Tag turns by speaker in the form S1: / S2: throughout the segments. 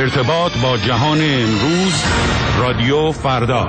S1: ارتباط با جهان امروز، رادیو فردا.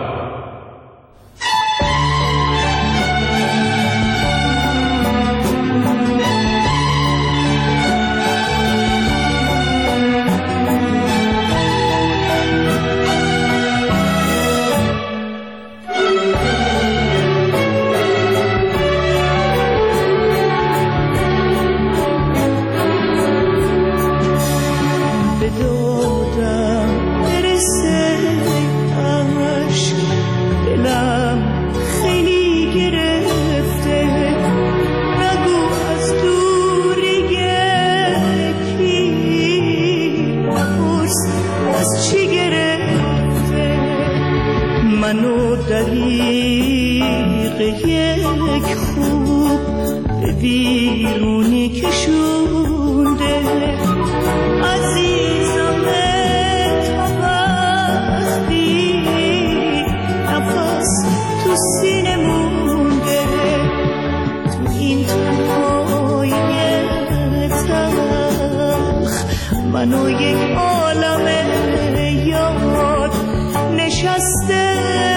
S2: منو یک عالم یاد نشسته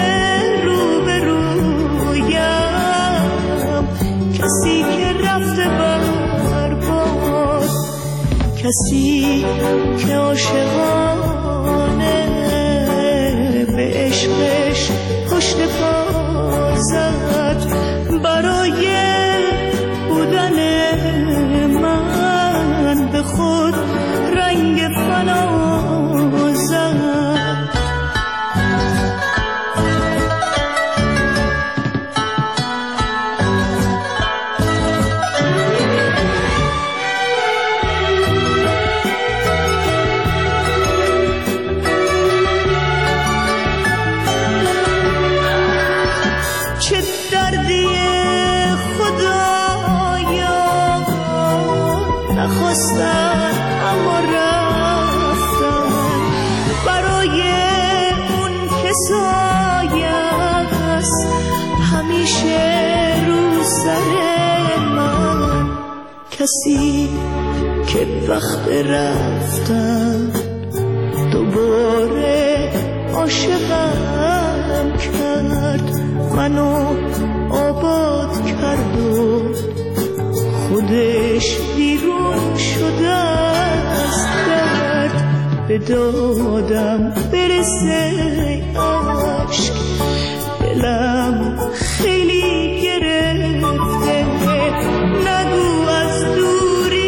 S2: روبرویم، کسی که رفته برباد، کسی که عاشقانه به عشقش پشت پا زد، برای بودن من به خود رنگ فنا زد. چه دردی خدایا نخواستن اما رفتن، برای اون که سایه است همیشه رو سر من، کسی که وقت رفتن دوباره عاشقم کرد، منو آباد کرد و خودش بیرون شده از درد، به دادم برسه عشق، دلم خیلی گرفته، نگو از دوری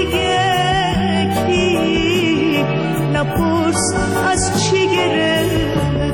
S2: یکی، نپرس از چی گرفته.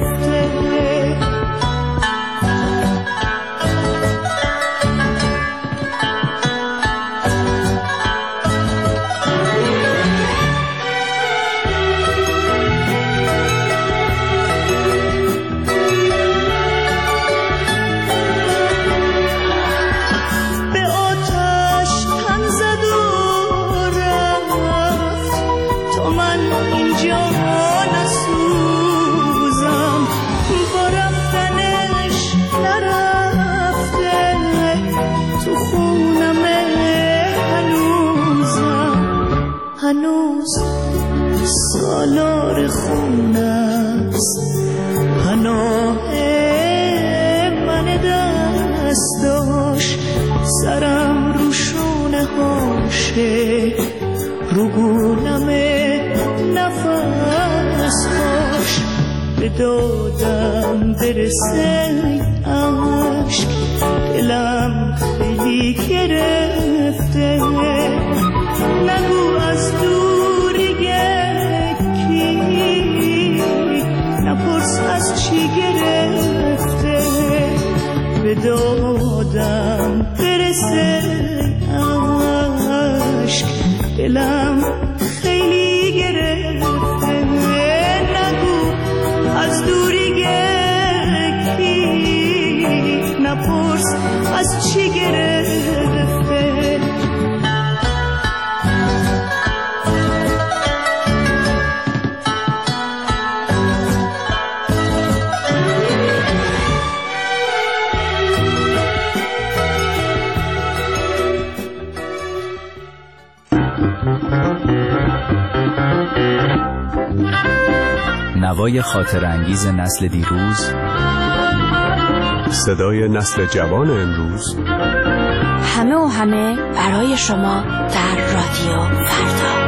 S2: هنوز سالار خون است پناه من دستاش، سرم رو شونه هاشه، رو گونم نفس هاش، به دادم برسه عشق، دلم خیلی گرفته، نگو از دور یکی، نپرس از چی گرفته، به دادم برسه عشق، دلم خیلی گرفته، نگو از دور یکی، نپرس از چی گرفته.
S3: نوای خاطرانگیز نسل دیروز،
S4: صدای نسل جوان امروز،
S5: همه برای شما در رادیو فردا.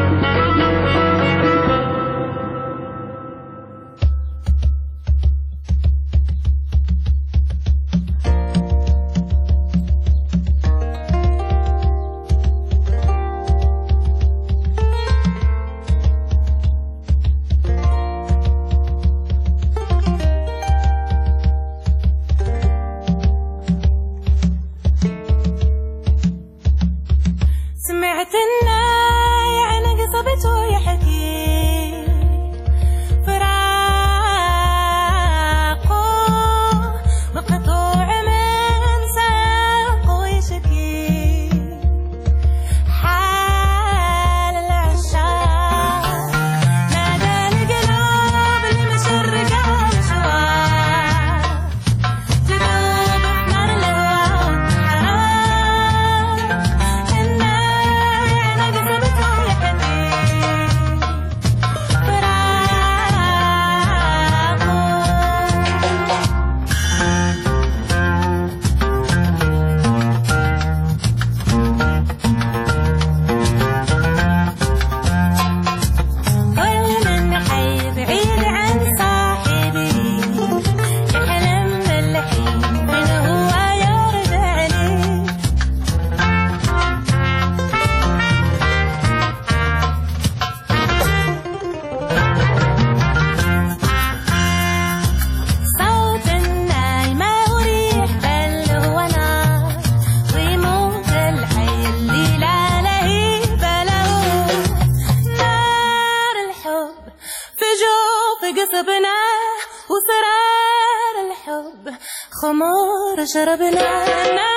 S2: خمار شربنا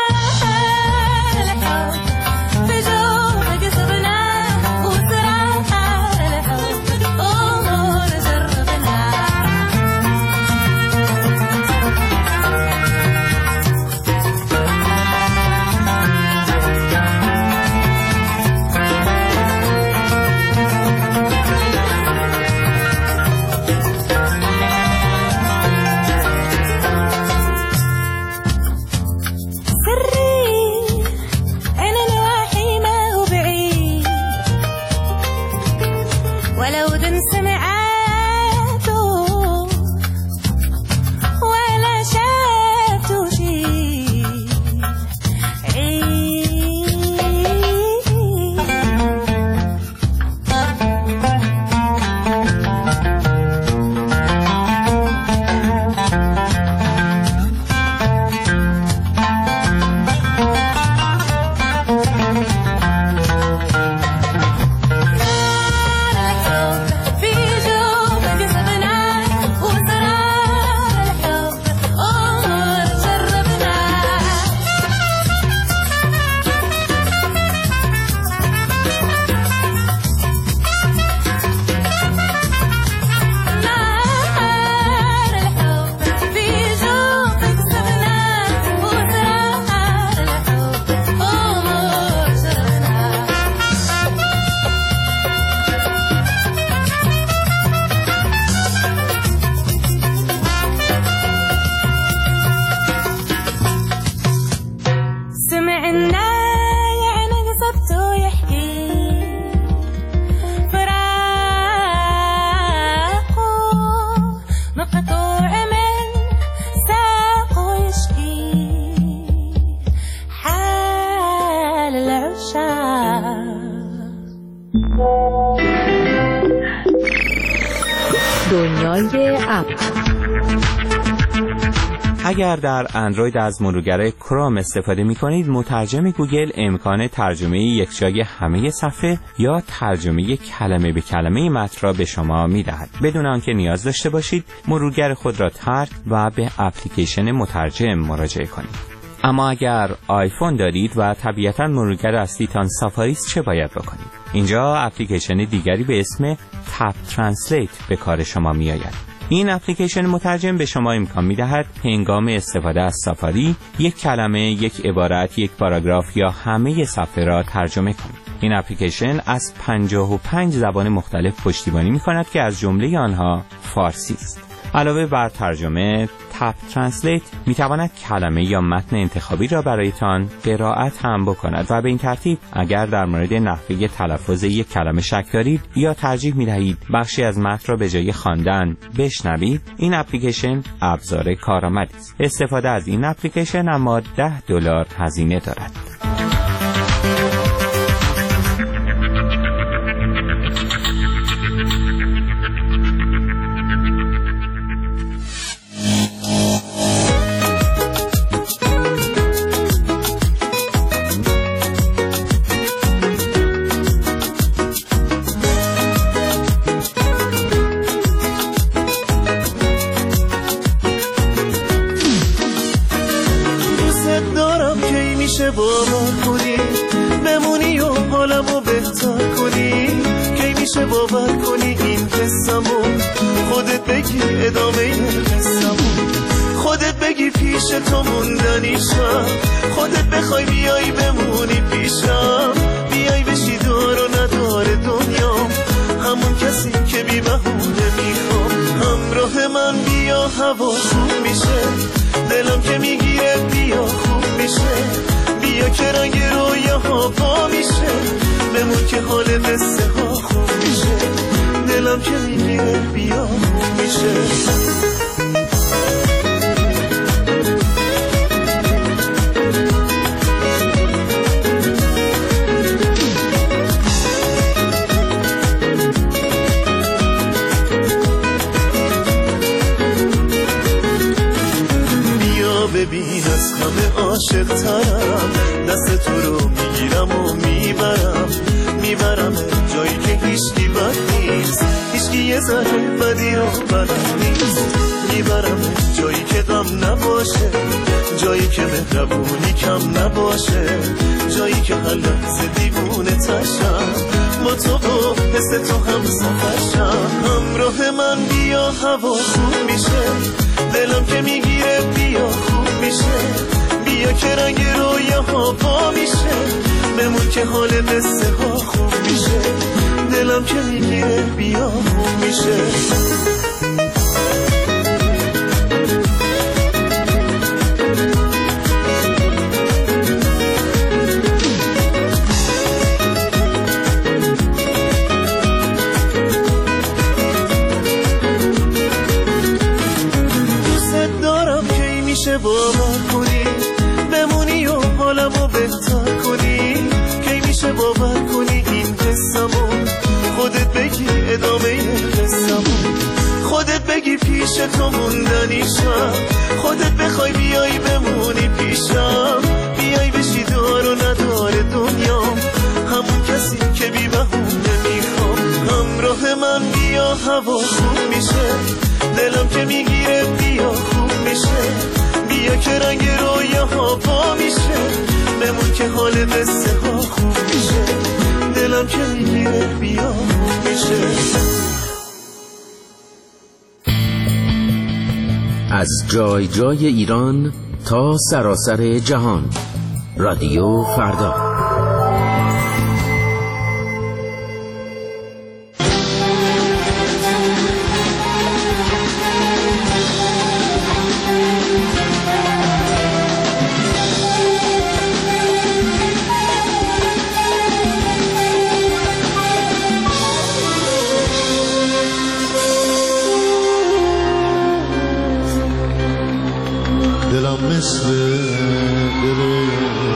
S6: دنیای اپ.
S7: اگر در اندروید از مرورگر کروم استفاده می کنید، مترجم گوگل امکان ترجمه یکجای همه صفحه یا ترجمه کلمه به کلمه متن را به شما می دهد بدون آنکه نیاز داشته باشید مرورگر خود را ترک و به اپلیکیشن مترجم مراجعه کنید. اما اگر آیفون دارید و طبیعتاً مرورگر اصلیتان سافاری است، چه باید بکنید؟ اینجا اپلیکیشن دیگری به اسم تپ ترنسلیت به کار شما می آید. این اپلیکیشن مترجم به شما امکان می دهد هنگام استفاده از سافاری یک کلمه، یک عبارت، یک پاراگراف یا همه صفحه را ترجمه کنید. این اپلیکیشن از 55 زبان مختلف پشتیبانی می‌کند که از جمله آنها فارسی است. علاوه بر ترجمه، تپ ترنسلیت می‌تواند کلمه یا متن انتخابی را برایتان قرائت هم بکند و به این ترتیب اگر در مورد نحوه تلفظ یک کلمه شک دارید یا ترجیح می‌دهید بخشی از متن را به جای خواندن بشنوید، این اپلیکیشن ابزار کارآمدی است. استفاده از این اپلیکیشن اما $10 هزینه دارد.
S8: باور کنی بمونی و حالمو بهتر کنی، کی میشه باور کنی این قصه‌مو خودت بگی ادامه قصه‌مو، خودت بگی پیش تو موندنیشم، خودت بخوای بیای بمونی پیشم، بیای بشی دار و ندار دنیام، همون کسی که بی بهونه میخوام، همراه من بیا هوا خوب میشه، دلم که میگیره بیا خوب میشه، بیا که رنگ رویاها پا میشه، بمون که حال قصه ها خوب میشه، دلم که میگیره بیا خوب میشه. ببین از همه عاشق ترم، دست تو رو میگیرم و میبرم جایی که هیچکی بد نیست، هیچکی یه ذره بدی رو بلد نیست، میبرم جایی که غم نباشه، جایی که مهربونی کم نباشه، جایی که هر لحظه دیوونه تشم، با تو و حس تو هم سفرشم، همراه من بیا هوا خوب میشه، دلم که میگیره بیا خوب میشه، بیا که رنگ رویاها پا میشه، بمون که حال قصه ها خوب میشه، دلم که میگیره بیا خوب میشه. باور کنی بمونی و حالمو بهتر کنی، کی میشه باور کنی این قصه‌مو خودت بگی ادامه قصه‌مو، خودت بگی پیش تو موندنیشم، خودت بخوای بیای بمونی پیشم، بیای بشی دار و ندار دنیام، همون کسی که بی بهونه میخوام، همراه من بیا هوا خوب میشه، دلم که میگیره بیا خوب میشه، بیا که رنگ رویاها پا میشه، بمون که حال قصه ها خوب میشه، دلم که میگیره بیا خوب میشه.
S9: از جای جای ایران تا سراسر جهان، رادیو فردا.
S8: دلم مثل دل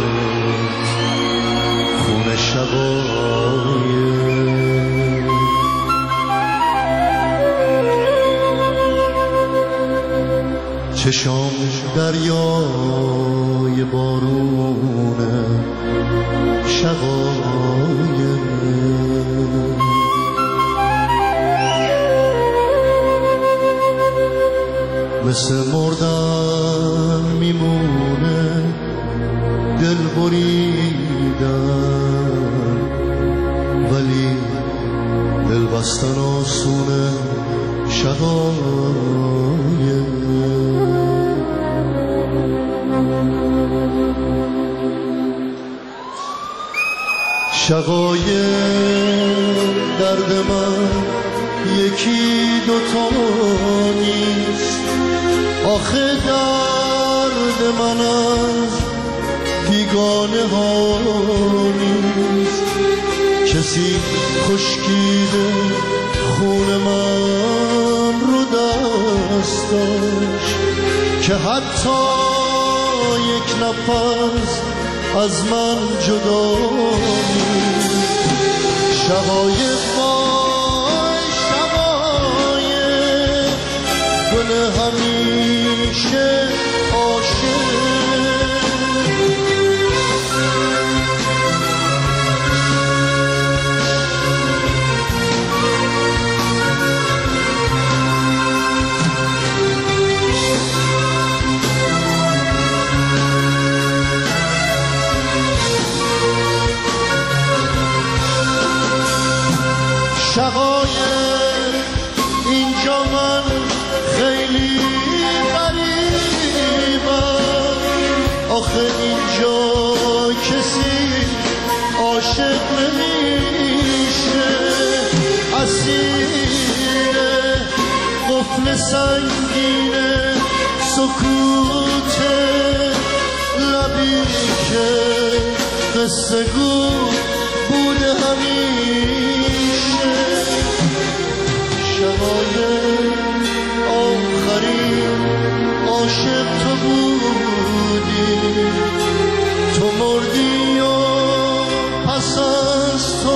S8: خون شبای چشام دریای بارونه شقای مثل مردن میمونه دل بریدن، ولی دل بستن آسونه شقای شقایق درد من یکی دوتا نیست، آخه درد من از بیگانه ها نیست. کسی خشکیده خون من رو دست داشت که حتی یک نفس از من جدا نیست. شقایق وای شقایق گل همیشه عاشق. شقایق اینجا من خیلی غریبم، آخه اینجا کسی عاشق نمیشه. اسیر قفل سنگین سکوت لبی که قصه گو بوده همیشه. شقایق آخرین عاشق تو بودی، تو مردی و پس از تو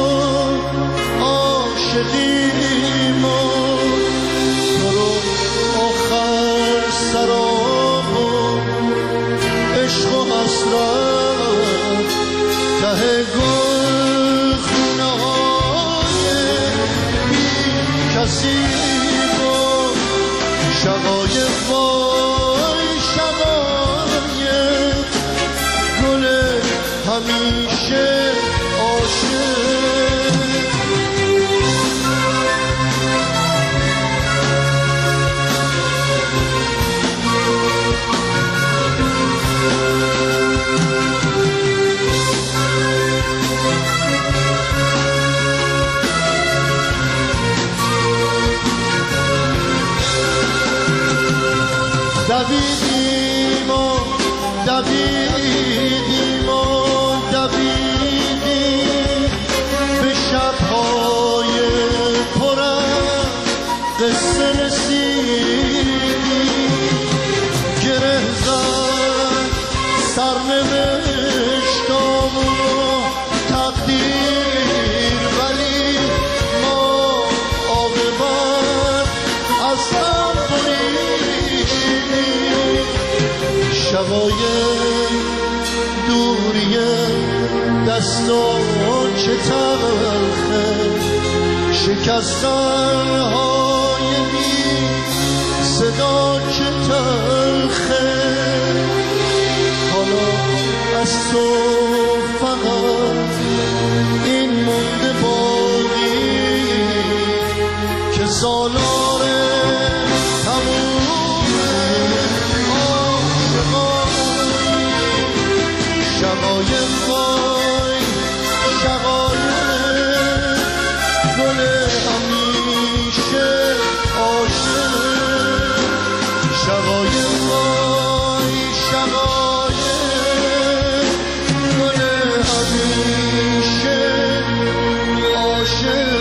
S8: عاشقیم و تو رو آخر سراب و عشق و حسرت ته گل خونه های بی کسی بود. شقایق وای شقایق گل همیشه عاشق. دویدیم و دویدیم و دویدیم به شب‌های پر از قصه رسیدیم. گره زد سرنوشتامون و تقدیر، ولی ما عاقبت از هم بریدیم. شقایق دوریه دستان چه تلخه، شکستن‌های بی صدا چه تلخه. حالا از تو فقط این مونده باقی که سالار تموم عاشقانی. شقایق وای شقایق گل همیشه عاشق. شقایق وای شقایق گل همیشه عاشق.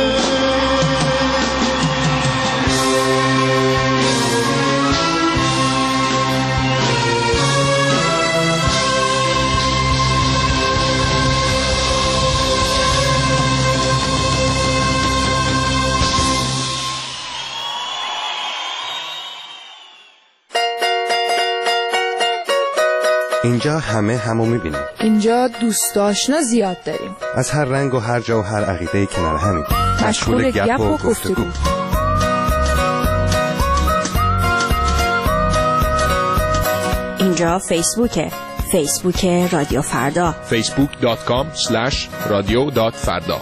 S4: اینجا همه همو میبینیم.
S6: اینجا دوست آشنا زیاد داریم،
S4: از هر رنگ و هر جا و هر عقیده کنار همین،
S6: مشغول گپ و گفتگو.
S5: اینجا فیسبوک رادیو فردا،
S1: facebook.com/radio.farda.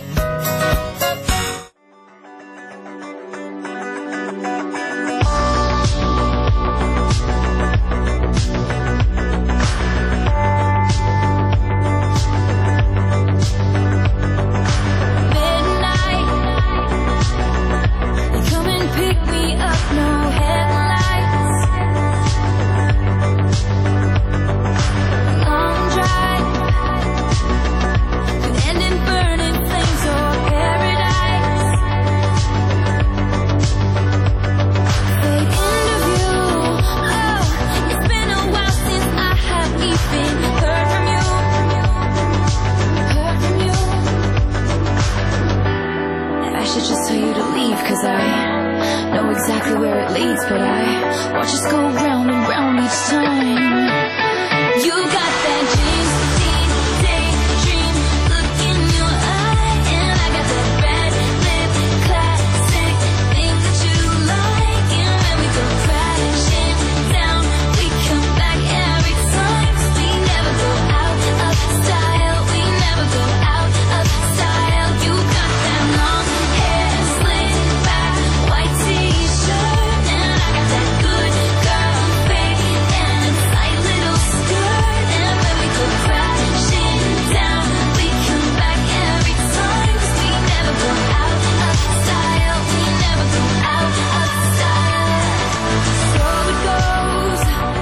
S2: exactly where it leads, but I watch us go round and round each time. You got that dream, daydream look in your eye, and I got that red lip classic thing that you like. And when we go crashing down, we come back every time. 'Cause we never go out of style, we never go out of style. You got that long hair slicked back, white t-shirt, and I got that good girl face and a tight little skirt. And when we go crashing down, we come back every time. 'Cause we never go out of style, we never go out of style. So it goes.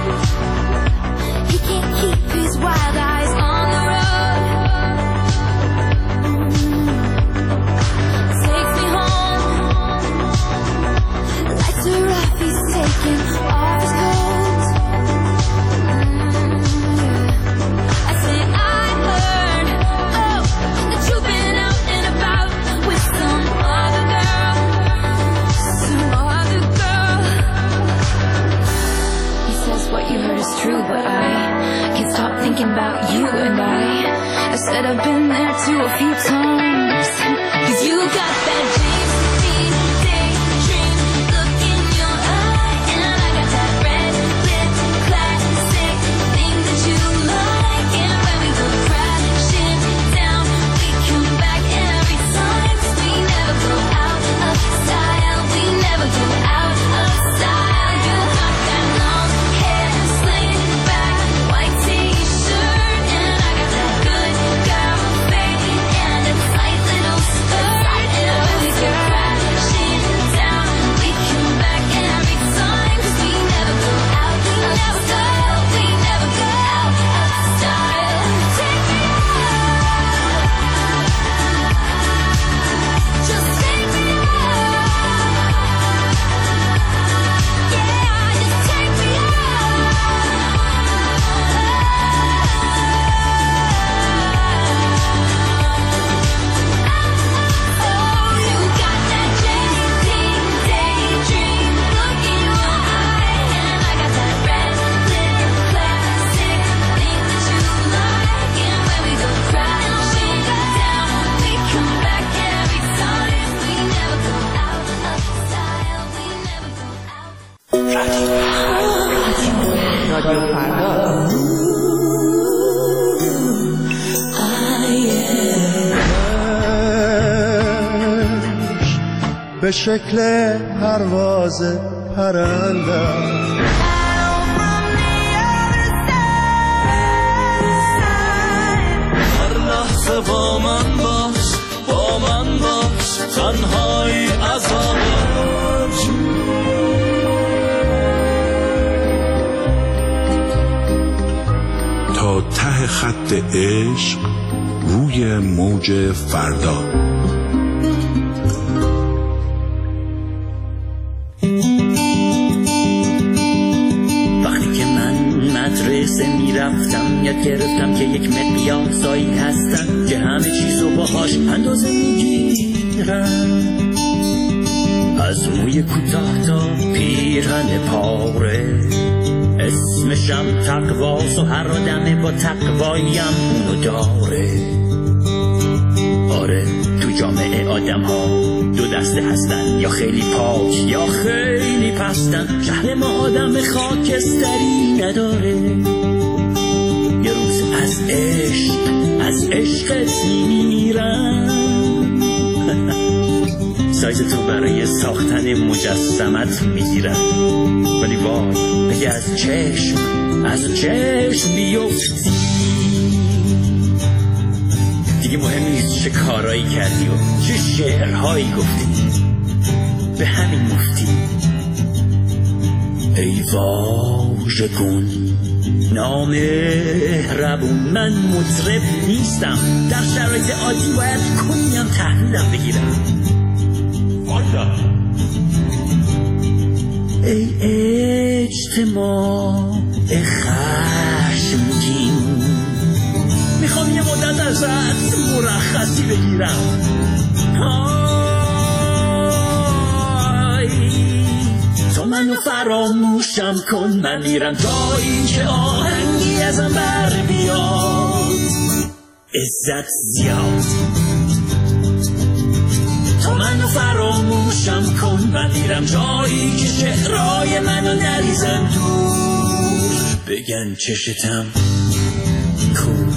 S2: He can't keep his wild eyes on the road. Takes me home. Lights are off, he's taking off his coat. I say I heard, oh, that you've been out and about with some other girl, some other girl. He says what you heard is true, but I can't stop thinking about you. And I said I've been there too a few times. 'Cause you got that daydream look in your eye, and I got that red lip classic thing that you like. And when we go crashing down, we come back every time. 'Cause we never go out of style, we never go out of style. You got that long hair slicked back, white t-shirt, and I got that good girl face and a tight little skirt. And when we go crashing down, we come back every time. 'Cause we never go out of style, we never go out of style. Take me out, just take me out. Yeah, just take me out. Oh, you got that daydream look in your eye, and I got that red lip classic thing that you like. And when we go crashing down, we come back every time. We never go out of style, we never go
S8: به شکل پرواز پرنده هر لحظه با من باش تنهایی عذابش
S1: تا ته خط عشق روی موج فردا.
S10: وقتی که من مدرسه میرفتم یاد گرفتم که یک مقیاسایی هستن که همه چیزو باهاش اندازه میگیرن، از موی کوتاه تا پیرهن پاره. اسمشم تقواست و هر آدمه با تقواییم اونو داره. آره تو جامعه آدم ها دو دسته هستن، یا خیلی پاک یا خیلی پستن. شهر ما آدم خاکستری نداره. یه روز از عشقت میمیرم. سایز تو برای ساختن مجسمت میگیرم، ولی وای اگه از چشم بیفتی دیگه مهم نیست چه کارایی کردی و چه شعرهایی گفتی، به همین مفتی. ای واژگون نامهربون، من مطرب نیستم، در شرایط عادی باید کنیم تحویلم بگیرم. ای اجتماع خشمگین، میخوام یه مدت ازت مرخصی بگیرم. منو فراموشم کن، من میرم جایی که آهنگی ازم بر بیاد. عزت زیاد تو منو فراموشم کن، من میرم جایی که شعرهای منو نریزن دور، بگن چشتم کور.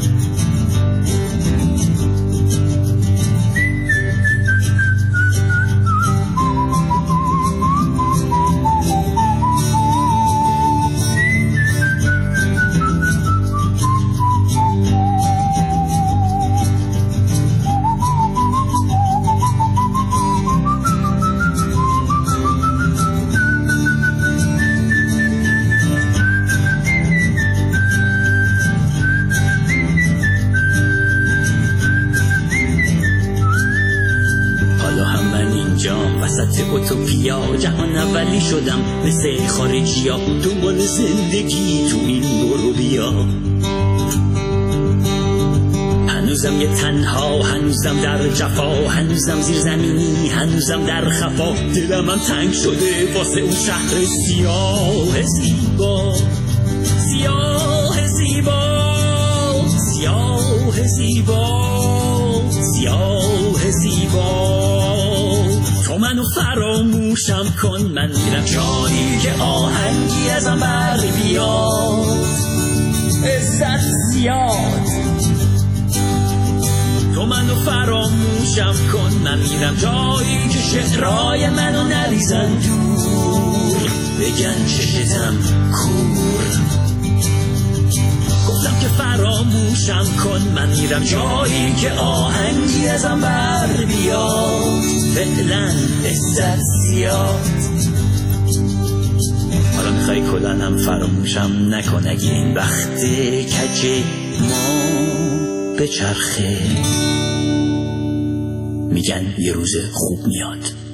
S10: وسط اوتوپیا جهان اولی شدم، مثل خارجی ها دنبال زندگی تو این برو بیا. هنوزم یه تنها، هنوزم در جفا، هنوزم زیر زمینی، هنوزم در خفا. دلم هم تنگ شده واسه اون شهر سیاه زیبا، سیاه زیبا، سیاه زیبا، سیاه زیبا. تو منو فراموشم کن، من میرم جایی که آهنگی ازم بر بیاد. عزت زیاد تو منو فراموشم کن، من میرم جایی که شعرهای منو نریزن دور، بگن چشتم کور. گفتم که فراموشم کن، من میرم جایی که آهنگی ازم بر بیاد. فعلا عزت زیاد حالا میخوای کلانم فراموشم نکن، اگه این وقت کج ما به چرخه، میگن یه روز خوب میاد.